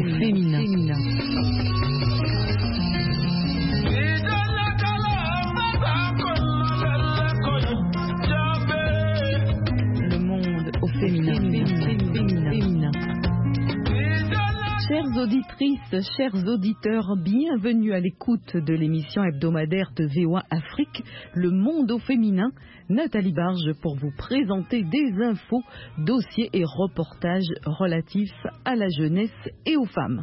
féminin. Le monde au féminin. Chères auditrices, chers auditeurs, bienvenue à l'écoute de l'émission hebdomadaire de VOA Afrique, Le Monde au Féminin. Nathalie Barge pour vous présenter des infos, dossiers et reportages relatifs à la jeunesse et aux femmes.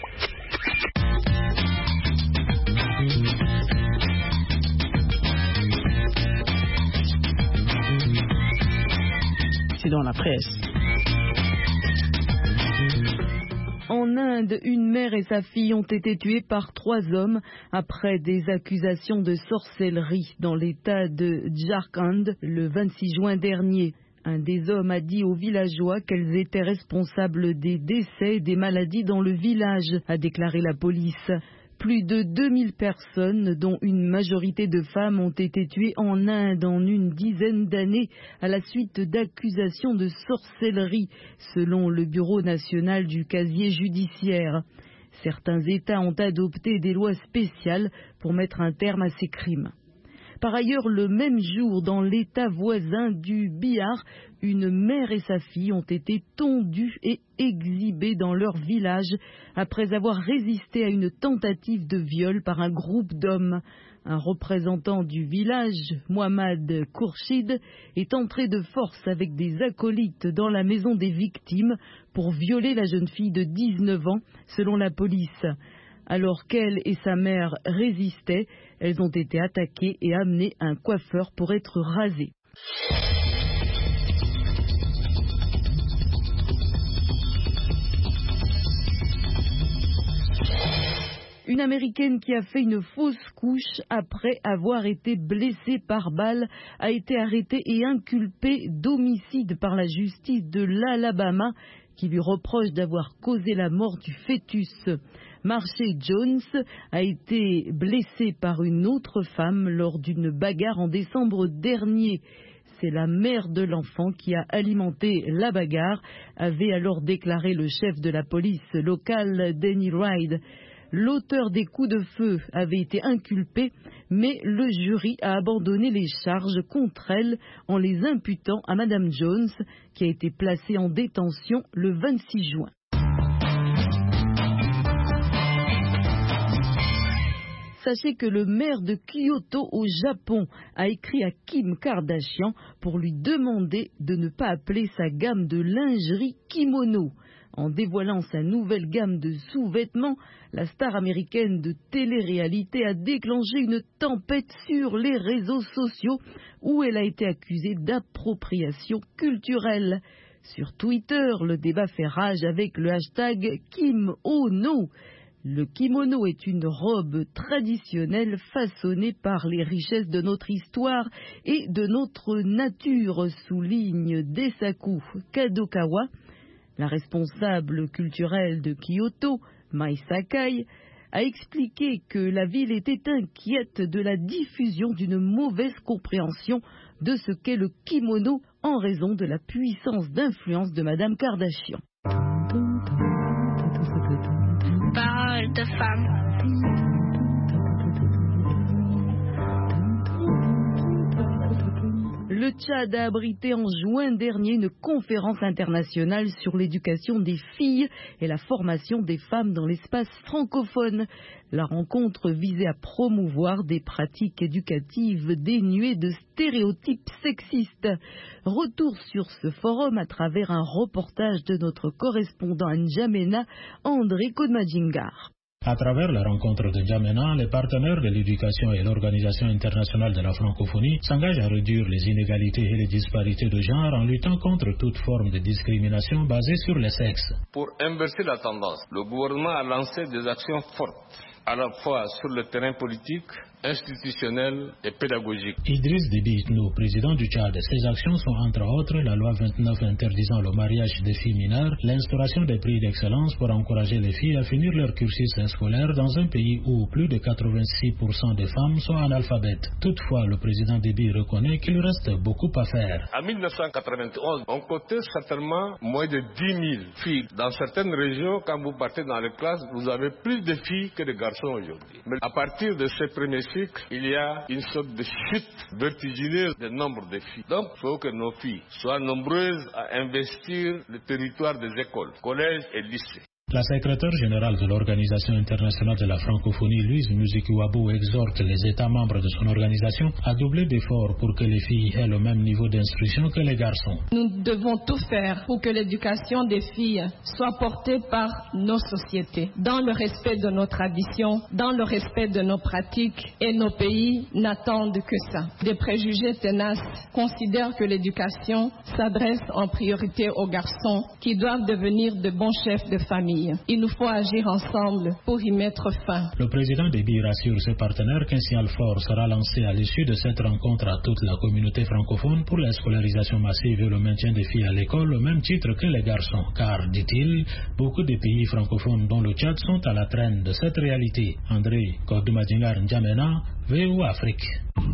C'est dans la presse. En Inde, une mère et sa fille ont été tuées par 3 hommes après des accusations de sorcellerie dans l'état de Jharkhand le 26 juin dernier. Un des hommes a dit aux villageois qu'elles étaient responsables des décès et des maladies dans le village, a déclaré la police. Plus de 2000 personnes, dont une majorité de femmes, ont été tuées en Inde en une dizaine d'années à la suite d'accusations de sorcellerie, selon le Bureau national du casier judiciaire. Certains États ont adopté des lois spéciales pour mettre un terme à ces crimes. Par ailleurs, le même jour, dans l'État voisin du Bihar, une mère et sa fille ont été tondues et exhibées dans leur village après avoir résisté à une tentative de viol par un groupe d'hommes. Un représentant du village, Mohammad Khurshid, est entré de force avec des acolytes dans la maison des victimes pour violer la jeune fille de 19 ans, selon la police. Alors qu'elle et sa mère résistaient, elles ont été attaquées et amenées à un coiffeur pour être rasées. Une Américaine qui a fait une fausse couche après avoir été blessée par balle a été arrêtée et inculpée d'homicide par la justice de l'Alabama qui lui reproche d'avoir causé la mort du fœtus. Marshall Jones a été blessée par une autre femme lors d'une bagarre en décembre dernier. C'est la mère de l'enfant qui a alimenté la bagarre, avait alors déclaré le chef de la police locale, Danny Ride. L'auteur des coups de feu avait été inculpé, mais le jury a abandonné les charges contre elle en les imputant à Madame Jones, qui a été placée en détention le 26 juin. Sachez que le maire de Kyoto au Japon a écrit à Kim Kardashian pour lui demander de ne pas appeler sa gamme de lingerie kimono. En dévoilant sa nouvelle gamme de sous-vêtements, la star américaine de télé-réalité a déclenché une tempête sur les réseaux sociaux où elle a été accusée d'appropriation culturelle. Sur Twitter, le débat fait rage avec le hashtag #KimOno. Le kimono est une robe traditionnelle façonnée par les richesses de notre histoire et de notre nature, souligne Daisaku Kadokawa. La responsable culturelle de Kyoto, Mai Sakai, a expliqué que la ville était inquiète de la diffusion d'une mauvaise compréhension de ce qu'est le kimono en raison de la puissance d'influence de Madame Kardashian. Parole de femme. Le Tchad a abrité en juin dernier une conférence internationale sur l'éducation des filles et la formation des femmes dans l'espace francophone. La rencontre visait à promouvoir des pratiques éducatives dénuées de stéréotypes sexistes. Retour sur ce forum à travers un reportage de notre correspondant à N'Djamena, André Kodmadjingar. À travers la rencontre de N'Djamena, les partenaires de l'éducation et l'Organisation internationale de la francophonie s'engagent à réduire les inégalités et les disparités de genre en luttant contre toute forme de discrimination basée sur le sexe. Pour inverser la tendance, le gouvernement a lancé des actions fortes à la fois sur le terrain politique, institutionnel et pédagogique. Idriss Déby Itno, président du Tchad, ses actions sont entre autres la loi 29 interdisant le mariage des filles mineures, l'instauration des prix d'excellence pour encourager les filles à finir leur cursus scolaire dans un pays où plus de 86% des femmes sont analphabètes. Toutefois, le président Déby reconnaît qu'il reste beaucoup à faire. En 1991, on comptait certainement moins de 10 000 filles. Dans certaines régions, quand vous partez dans les classes, vous avez plus de filles que de garçons aujourd'hui. Mais à partir de ces premiers cycles, il y a une sorte de chute vertigineuse du nombre de filles. Donc, il faut que nos filles soient nombreuses à investir le territoire des écoles, collèges et lycées. La secrétaire générale de l'Organisation internationale de la francophonie, Louise Muzikiwabo, exhorte les États membres de son organisation à doubler d'efforts pour que les filles aient le même niveau d'instruction que les garçons. Nous devons tout faire pour que l'éducation des filles soit portée par nos sociétés, dans le respect de nos traditions, dans le respect de nos pratiques, et nos pays n'attendent que ça. Des préjugés tenaces considèrent que l'éducation s'adresse en priorité aux garçons qui doivent devenir de bons chefs de famille. Il nous faut agir ensemble pour y mettre fin. Le président Déby rassure ses partenaires qu'un signal fort sera lancé à l'issue de cette rencontre à toute la communauté francophone pour la scolarisation massive et le maintien des filles à l'école au même titre que les garçons. Car, dit-il, beaucoup de pays francophones dont le Tchad sont à la traîne de cette réalité. André Kodoumadingar N'Djamena, VOA Afrique.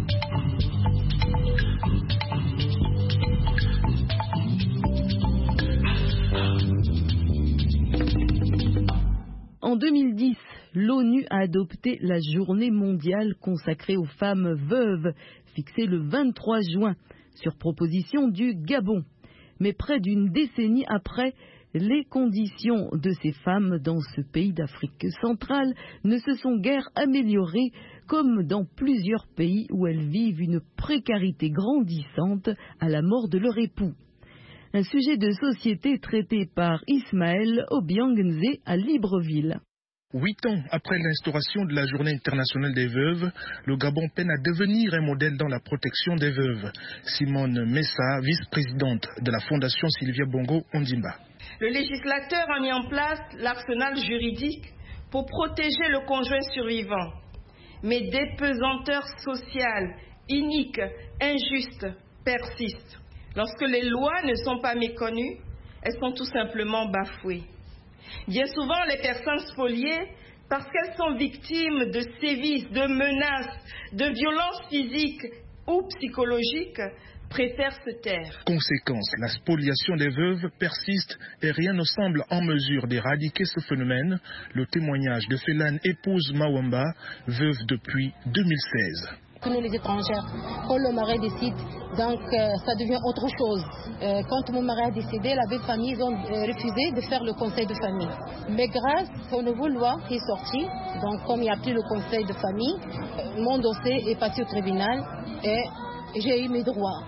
En 2010, l'ONU a adopté la journée mondiale consacrée aux femmes veuves, fixée le 23 juin, sur proposition du Gabon. Mais près d'une décennie après, les conditions de ces femmes dans ce pays d'Afrique centrale ne se sont guère améliorées, comme dans plusieurs pays où elles vivent une précarité grandissante à la mort de leur époux. Un sujet de société traité par Ismaël Obiang-Nzé à Libreville. 8 ans après l'instauration de la Journée internationale des veuves, le Gabon peine à devenir un modèle dans la protection des veuves. Simone Messa, vice-présidente de la Fondation Sylvia Bongo Ondimba. Le législateur a mis en place l'arsenal juridique pour protéger le conjoint survivant. Mais des pesanteurs sociales, iniques, injustes persistent. Lorsque les lois ne sont pas méconnues, elles sont tout simplement bafouées. Bien souvent, les personnes spoliées, parce qu'elles sont victimes de sévices, de menaces, de violences physiques ou psychologiques, préfèrent se taire. Conséquence, la spoliation des veuves persiste et rien ne semble en mesure d'éradiquer ce phénomène. Le témoignage de Félane épouse Mawamba, veuve depuis 2016. Nous les étrangères, quand le mari décide, donc ça devient autre chose. Quand mon mari a décédé, la belle famille, ils ont refusé de faire le conseil de famille. Mais grâce aux nouvelles lois qui est sortie, donc comme il n'y a plus le conseil de famille, mon dossier est passé au tribunal et j'ai eu mes droits.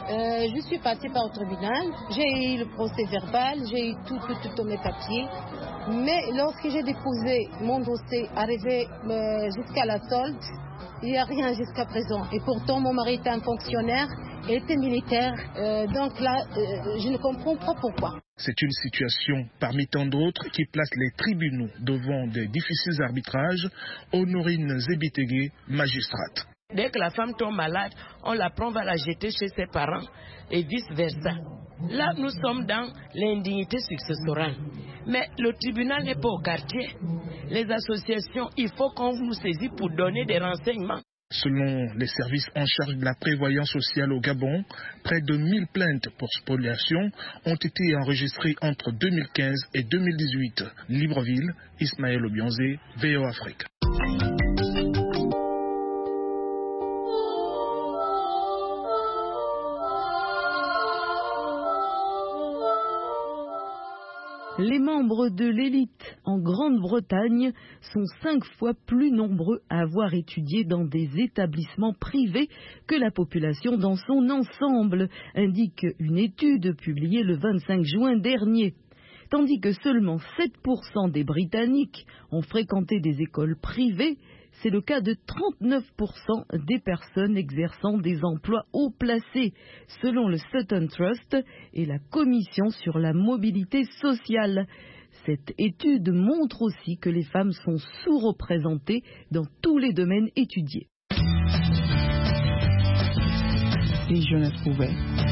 Je suis passée par le tribunal, j'ai eu le procès verbal, j'ai eu tous mes papiers. Mais lorsque j'ai déposé mon dossier, arrivé jusqu'à la solde, il n'y a rien jusqu'à présent. Et pourtant, mon mari était un fonctionnaire, il était militaire. Donc là, je ne comprends pas pourquoi. C'est une situation parmi tant d'autres qui place les tribunaux devant des difficiles arbitrages. Honorine Zebitege, magistrate. Dès que la femme tombe malade, on la prend, on va la jeter chez ses parents et vice-versa. Là, nous sommes dans l'indignité successorale. Mais le tribunal n'est pas au quartier. Les associations, il faut qu'on nous saisisse pour donner des renseignements. Selon les services en charge de la prévoyance sociale au Gabon, près de 1000 plaintes pour spoliation ont été enregistrées entre 2015 et 2018. Libreville, Ismaël Obianzé, VOA Afrique. Les membres de l'élite en Grande-Bretagne sont 5 fois plus nombreux à avoir étudié dans des établissements privés que la population dans son ensemble, indique une étude publiée le 25 juin dernier. Tandis que seulement 7% des Britanniques ont fréquenté des écoles privées, c'est le cas de 39% des personnes exerçant des emplois haut placés, selon le Sutton Trust et la Commission sur la mobilité sociale. Cette étude montre aussi que les femmes sont sous-représentées dans tous les domaines étudiés. Les jeunesses pouvaient.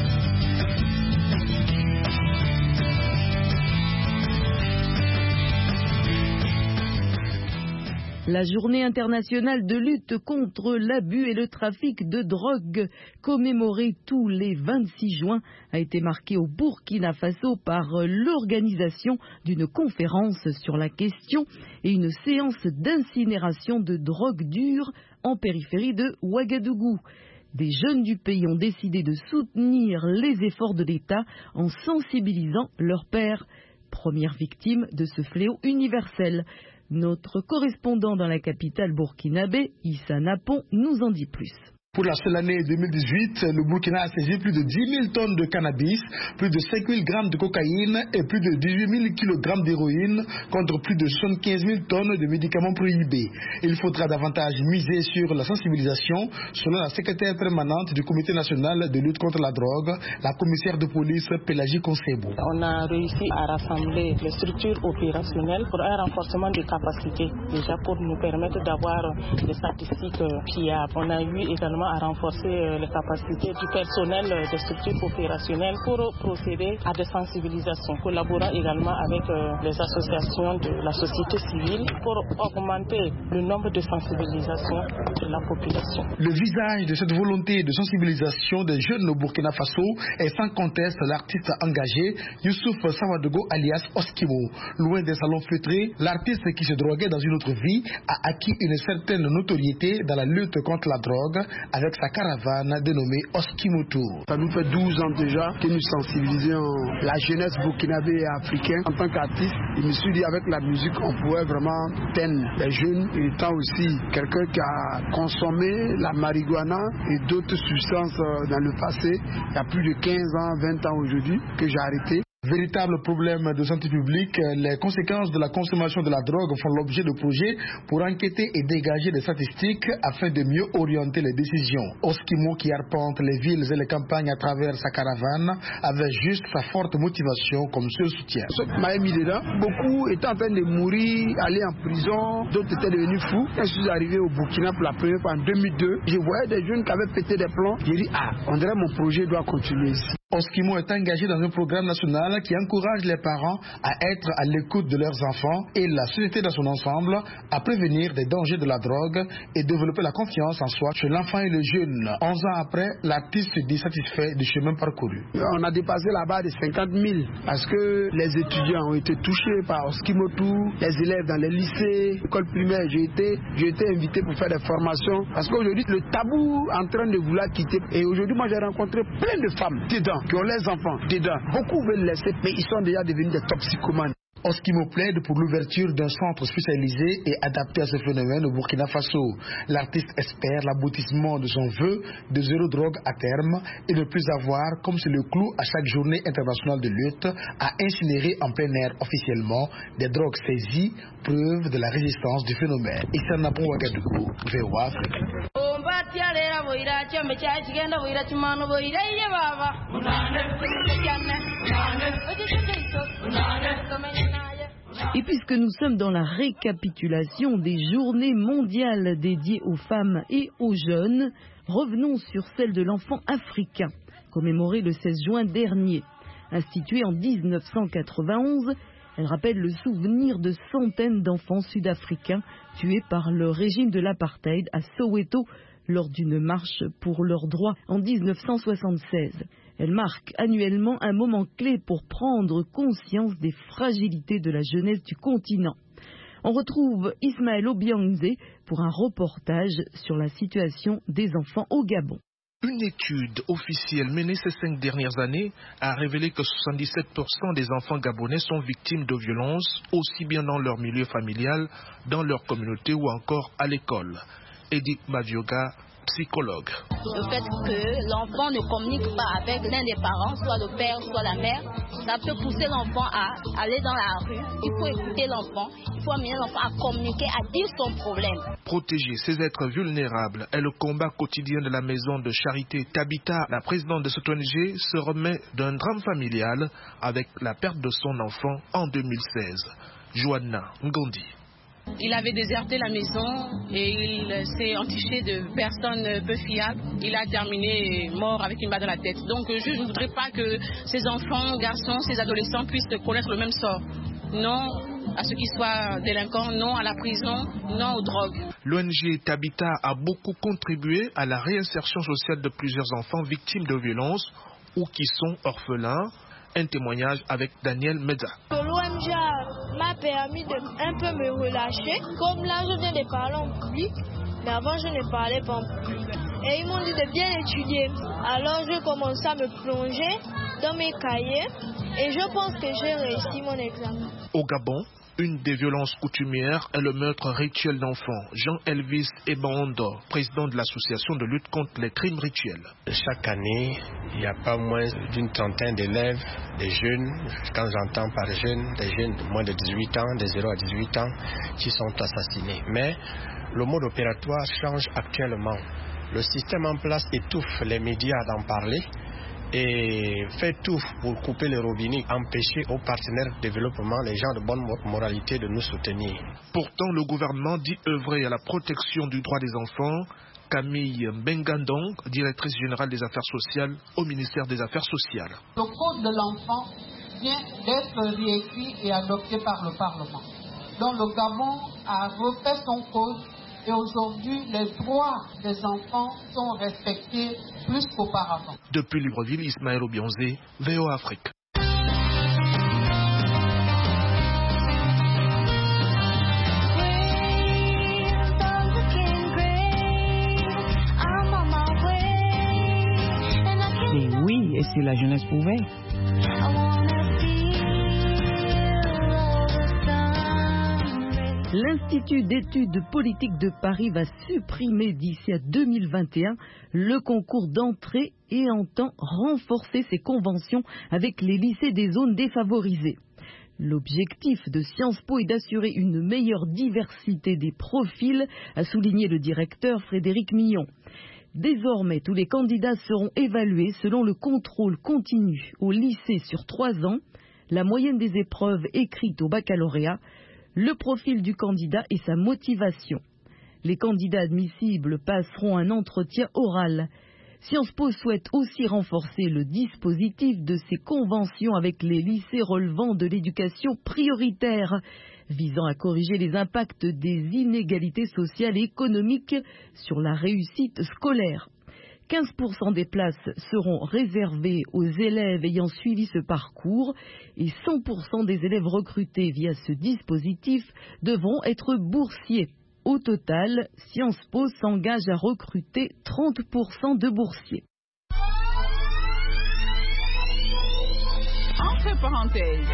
La journée internationale de lutte contre l'abus et le trafic de drogue, commémorée tous les 26 juin, a été marquée au Burkina Faso par l'organisation d'une conférence sur la question et une séance d'incinération de drogue dure en périphérie de Ouagadougou. Des jeunes du pays ont décidé de soutenir les efforts de l'État en sensibilisant leurs pairs, première victime de ce fléau universel. Notre correspondant dans la capitale burkinabé, Issa Napon, nous en dit plus. Pour la seule année 2018, le Burkina a saisi plus de 10 000 tonnes de cannabis, plus de 5 000 grammes de cocaïne et plus de 18 000 kg d'héroïne contre plus de 75 000 tonnes de médicaments prohibés. Il faudra davantage miser sur la sensibilisation, selon la secrétaire permanente du Comité national de lutte contre la drogue, la commissaire de police Pélagie Konsebo. On a réussi à rassembler les structures opérationnelles pour un renforcement des capacités, déjà pour nous permettre d'avoir des statistiques fiables. On a eu également à renforcer les capacités du personnel des structures opérationnelles pour procéder à des sensibilisations, collaborant également avec les associations de la société civile pour augmenter le nombre de sensibilisations de la population. Le visage de cette volonté de sensibilisation des jeunes au Burkina Faso est sans conteste l'artiste engagé Youssouf Sawadogo alias Oskimo. Loin des salons feutrés, l'artiste qui se droguait dans une autre vie a acquis une certaine notoriété dans la lutte contre la drogue avec sa caravane dénommée Oskimo Tour. Ça nous fait 12 ans déjà que nous sensibilisons la jeunesse burkinabé et africaine. En tant qu'artiste, je me suis dit avec la musique, on pouvait vraiment teindre les jeunes. Étant aussi quelqu'un qui a consommé la marijuana et d'autres substances dans le passé, il y a plus de 15 ans, 20 ans aujourd'hui que j'ai arrêté. Véritable problème de santé publique, les conséquences de la consommation de la drogue font l'objet de projets pour enquêter et dégager des statistiques afin de mieux orienter les décisions. Oskimo, qui arpente les villes et les campagnes à travers sa caravane, avait juste sa forte motivation comme seul soutien. Ceux qui m'avaient mis dedans, beaucoup étaient en train de mourir, aller en prison, d'autres étaient devenus fous. Quand je suis arrivé au Burkina pour la première fois en 2002, je voyais des jeunes qui avaient pété des plombs. J'ai dit, on dirait mon projet doit continuer ici. Oskimo est engagé dans un programme national qui encourage les parents à être à l'écoute de leurs enfants et la société dans son ensemble à prévenir des dangers de la drogue et développer la confiance en soi chez l'enfant et le jeune. 11 ans après, l'artiste se dit satisfait du chemin parcouru. On a dépassé la barre de 50 000 parce que les étudiants ont été touchés par Oskimo Tour, les élèves dans les lycées, l'école primaire. J'ai été invité pour faire des formations parce qu'aujourd'hui, le tabou est en train de vouloir quitter. Et aujourd'hui, moi, j'ai rencontré plein de femmes dedans qui ont les enfants dedans. Beaucoup veulent laisser, mais ils sont déjà devenus des toxicomanes. Oskimo plaide pour l'ouverture d'un centre spécialisé et adapté à ce phénomène au Burkina Faso. L'artiste espère l'aboutissement de son vœu de zéro drogue à terme et ne plus avoir, comme c'est le clou à chaque journée internationale de lutte, à incinérer en plein air officiellement des drogues saisies, preuve de la résistance du phénomène. Issa Napon Ouagadougou, VOA Afrique. Et puisque nous sommes dans la récapitulation des journées mondiales dédiées aux femmes et aux jeunes, revenons sur celle de l'enfant africain, commémorée le 16 juin dernier. Instituée en 1991, elle rappelle le souvenir de centaines d'enfants sud-africains tués par le régime de l'apartheid à Soweto lors d'une marche pour leurs droits en 1976. Elle marque annuellement un moment clé pour prendre conscience des fragilités de la jeunesse du continent. On retrouve Ismaël Obiangze pour un reportage sur la situation des enfants au Gabon. Une étude officielle menée ces 5 dernières années a révélé que 77% des enfants gabonais sont victimes de violences, aussi bien dans leur milieu familial, dans leur communauté ou encore à l'école. Edith Mavioga, psychologue. Le fait que l'enfant ne communique pas avec l'un des parents, soit le père, soit la mère, ça peut pousser l'enfant à aller dans la rue. Il faut écouter l'enfant, il faut amener l'enfant à communiquer, à dire son problème. Protéger ces êtres vulnérables est le combat quotidien de la maison de charité Tabita. La présidente de cette ONG se remet d'un drame familial avec la perte de son enfant en 2016. Joanna Ngondi. Il avait déserté la maison et il s'est entiché de personnes peu fiables. Il a terminé mort avec une balle dans la tête. Donc je ne voudrais pas que ces enfants, garçons, ces adolescents puissent connaître le même sort. Non à ceux qui soient délinquants, non à la prison, non aux drogues. L'ONG Tabita a beaucoup contribué à la réinsertion sociale de plusieurs enfants victimes de violences ou qui sont orphelins. Un témoignage avec Daniel Meda. L'ONG m'a permis de un peu me relâcher. Comme là, je viens de parler en public, mais avant, je ne parlais pas en public. Et ils m'ont dit de bien étudier. Alors, je commençais à me plonger dans mes cahiers et je pense que j'ai réussi mon examen. Au Gabon, une des violences coutumières est le meurtre rituel d'enfants. Jean-Elvis Ebando, président de l'association de lutte contre les crimes rituels. Chaque année, il n'y a pas moins d'une trentaine d'élèves, des jeunes, quand j'entends par jeunes, des jeunes de moins de 18 ans, de 0 à 18 ans, qui sont assassinés. Mais le mode opératoire change actuellement. Le système en place étouffe les médias d'en parler et fait tout pour couper les robinets, empêcher aux partenaires de développement, les gens de bonne moralité, de nous soutenir. Pourtant, le gouvernement dit œuvrer à la protection du droit des enfants. Camille Bengandong, directrice générale des affaires sociales au ministère des Affaires sociales. Le code de l'enfant vient d'être réécrit et adopté par le Parlement. Donc le Gabon a refait son code et aujourd'hui les droits des enfants sont respectés plus qu'auparavant. Depuis Libreville, Ismaël Obionzé, VOA Afrique. Et oui, et si la jeunesse pouvait. L'Institut d'études politiques de Paris va supprimer d'ici à 2021 le concours d'entrée et entend renforcer ses conventions avec les lycées des zones défavorisées. L'objectif de Sciences Po est d'assurer une meilleure diversité des profils, a souligné le directeur Frédéric Millon. Désormais, tous les candidats seront évalués selon le contrôle continu au lycée sur 3 ans, la moyenne des épreuves écrites au baccalauréat, le profil du candidat et sa motivation. Les candidats admissibles passeront un entretien oral. Sciences Po souhaite aussi renforcer le dispositif de ses conventions avec les lycées relevant de l'éducation prioritaire, visant à corriger les impacts des inégalités sociales et économiques sur la réussite scolaire. 15% des places seront réservées aux élèves ayant suivi ce parcours et 100% des élèves recrutés via ce dispositif devront être boursiers. Au total, Sciences Po s'engage à recruter 30% de boursiers. Entre parenthèses.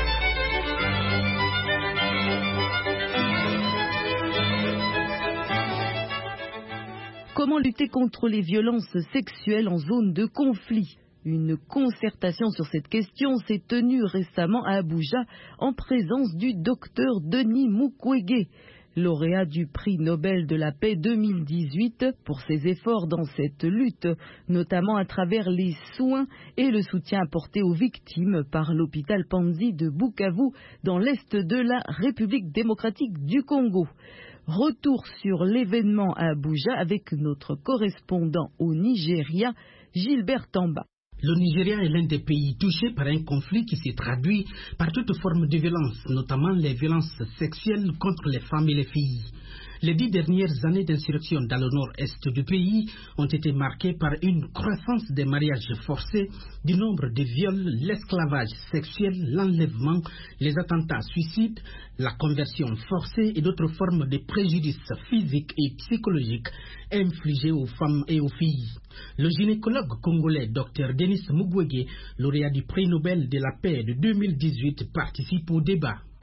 Comment lutter contre les violences sexuelles en zone de conflit? Une concertation sur cette question s'est tenue récemment à Abuja en présence du docteur Denis Mukwege, lauréat du prix Nobel de la paix 2018 pour ses efforts dans cette lutte, notamment à travers les soins et le soutien apporté aux victimes par l'hôpital Panzi de Bukavu dans l'est de la République démocratique du Congo. Retour sur l'événement à Abuja avec notre correspondant au Nigeria, Gilbert Tamba. Le Nigeria est l'un des pays touchés par un conflit qui se traduit par toute forme de violence, notamment les violences sexuelles contre les femmes et les filles. Les 10 dernières années d'insurrection dans le nord-est du pays ont été marquées par une croissance des mariages forcés, du nombre de viols, l'esclavage sexuel, l'enlèvement, les attentats suicides, la conversion forcée et d'autres formes de préjudices physiques et psychologiques infligés aux femmes et aux filles. Le gynécologue congolais Dr Denis Mukwege, lauréat du prix Nobel de la paix de 2018, participe au débat.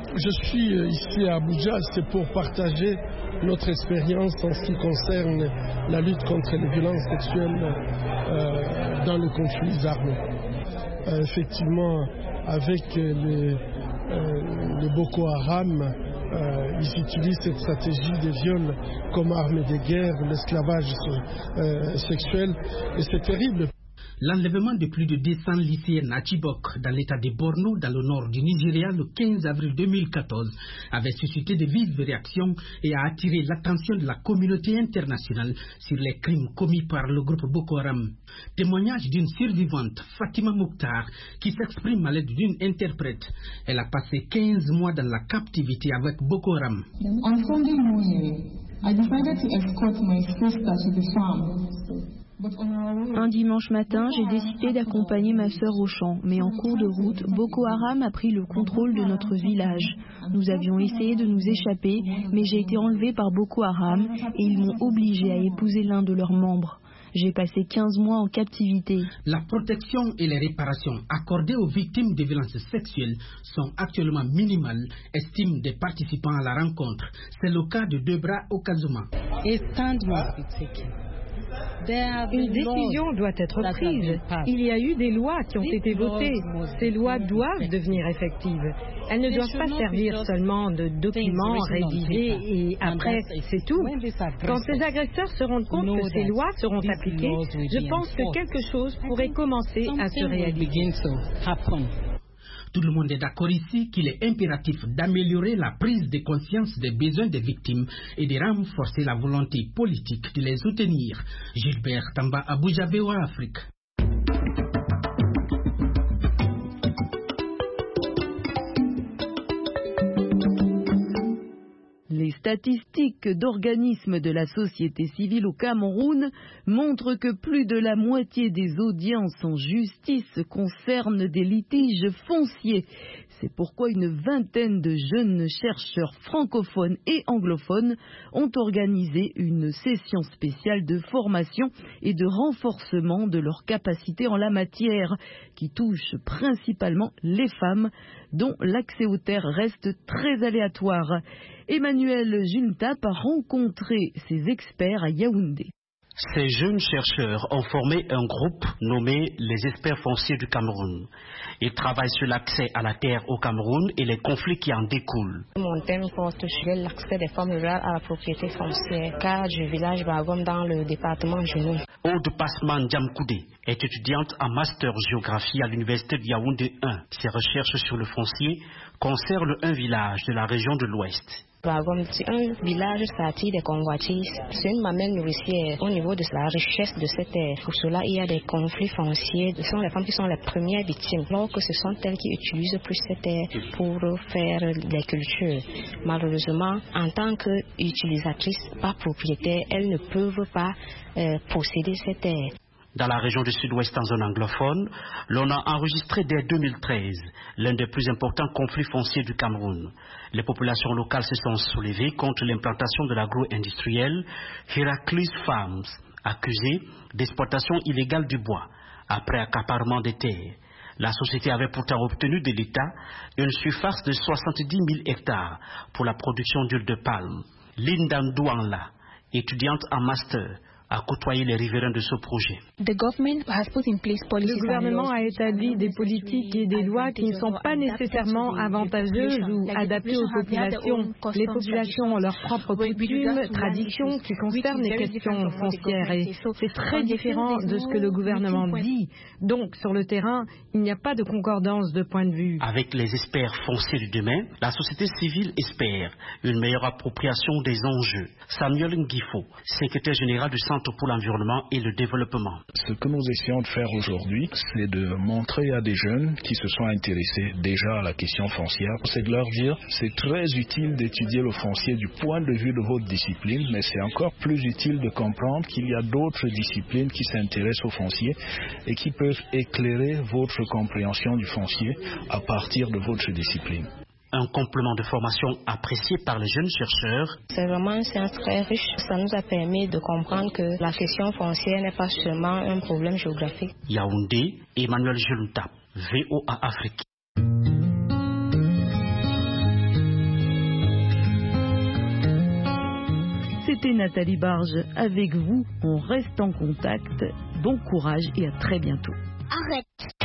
Je suis ici à Abuja, c'est pour partager notre expérience en ce qui concerne la lutte contre les violences sexuelles dans les conflits armés. Effectivement, avec les Boko Haram, ils utilisent cette stratégie des viols comme arme de guerre, l'esclavage sexuel, et c'est terrible. L'enlèvement de plus de 200 lycéennes à Chibok, dans l'état de Borno, dans le nord du Nigeria, le 15 avril 2014, avait suscité de vives réactions et a attiré l'attention de la communauté internationale sur les crimes commis par le groupe Boko Haram. Témoignage d'une survivante, Fatima Mokhtar, qui s'exprime à l'aide d'une interprète. Elle a passé 15 mois dans la captivité avec Boko Haram. On Sunday morning, I decided to escort my sister to the farm. Un dimanche matin, j'ai décidé d'accompagner ma sœur au champ, mais en cours de route, Boko Haram a pris le contrôle de notre village. Nous avions essayé de nous échapper, mais j'ai été enlevée par Boko Haram et ils m'ont obligée à épouser l'un de leurs membres. J'ai passé 15 mois en captivité. La protection et les réparations accordées aux victimes de violences sexuelles sont actuellement minimales, estiment des participants à la rencontre. C'est le cas de Debra Okazuma. Une décision doit être prise. Il y a eu des lois qui ont été votées. Ces lois doivent devenir effectives. Elles ne doivent pas servir seulement de documents rédigés et après, c'est tout. Quand ces agresseurs se rendent compte que ces lois seront appliquées, je pense que quelque chose pourrait commencer à se réaliser. Tout le monde est d'accord ici qu'il est impératif d'améliorer la prise de conscience des besoins des victimes et de renforcer la volonté politique de les soutenir. Gilbert Tamba, Abuja, VOA Afrique. Les statistiques d'organismes de la société civile au Cameroun montrent que plus de la moitié des audiences en justice concernent des litiges fonciers. C'est pourquoi une vingtaine de jeunes chercheurs francophones et anglophones ont organisé une session spéciale de formation et de renforcement de leurs capacités en la matière, qui touche principalement les femmes, dont l'accès aux terres reste très aléatoire. Emmanuel Juntap a rencontré ces experts à Yaoundé. Ces jeunes chercheurs ont formé un groupe nommé les experts fonciers du Cameroun. Ils travaillent sur l'accès à la terre au Cameroun et les conflits qui en découlent. Mon thème porte sur l'accès des femmes rurales à la propriété foncière, car du village Bagom dans le département Genou. Aude Passman Djamkoudé est étudiante en master géographie à l'université de Yaoundé 1. Ses recherches sur le foncier concernent un village de la région de l'Ouest. C'est un village sorti des convoitises. C'est une mamelle nourricière au niveau de la richesse de cette terre. Pour cela, il y a des conflits fonciers. Ce sont les femmes qui sont les premières victimes, alors que ce sont elles qui utilisent plus cette terre pour faire des cultures. Malheureusement, en tant qu'utilisatrices, pas propriétaires, elles ne peuvent pas posséder cette terre. Dans la région du sud-ouest en zone anglophone, l'on a enregistré dès 2013 l'un des plus importants conflits fonciers du Cameroun. Les populations locales se sont soulevées contre l'implantation de l'agro-industriel Heracles Farms, accusée d'exploitation illégale du bois, après accaparement des terres. La société avait pourtant obtenu de l'État une surface de 70 000 hectares pour la production d'huile de palme. Linda Ndouanla, étudiante en master, a côtoyé les riverains de ce projet. Le gouvernement a établi des politiques et des lois qui ne sont pas nécessairement avantageuses ou adaptées aux populations. Les populations ont leurs propres coutumes, traditions qui concernent les questions foncières et c'est très différent de ce que le gouvernement dit. Donc, sur le terrain, il n'y a pas de concordance de point de vue. Avec les experts fonciers du demain, la société civile espère une meilleure appropriation des enjeux. Samuel Ngifo, secrétaire général du Centre pour l'environnement et le développement. Ce que nous essayons de faire aujourd'hui, c'est de montrer à des jeunes qui se sont intéressés déjà à la question foncière, c'est de leur dire c'est très utile d'étudier le foncier du point de vue de votre discipline, mais c'est encore plus utile de comprendre qu'il y a d'autres disciplines qui s'intéressent au foncier et qui peuvent éclairer votre compréhension du foncier à partir de votre discipline. Un complément de formation apprécié par les jeunes chercheurs. C'est vraiment un séance très riche. Ça nous a permis de comprendre que la question foncière n'est pas seulement un problème géographique. Yaoundé, Emmanuel Juntap, VOA Afrique. C'était Nathalie Barge avec vous. On reste en contact. Bon courage et à très bientôt. Arrête.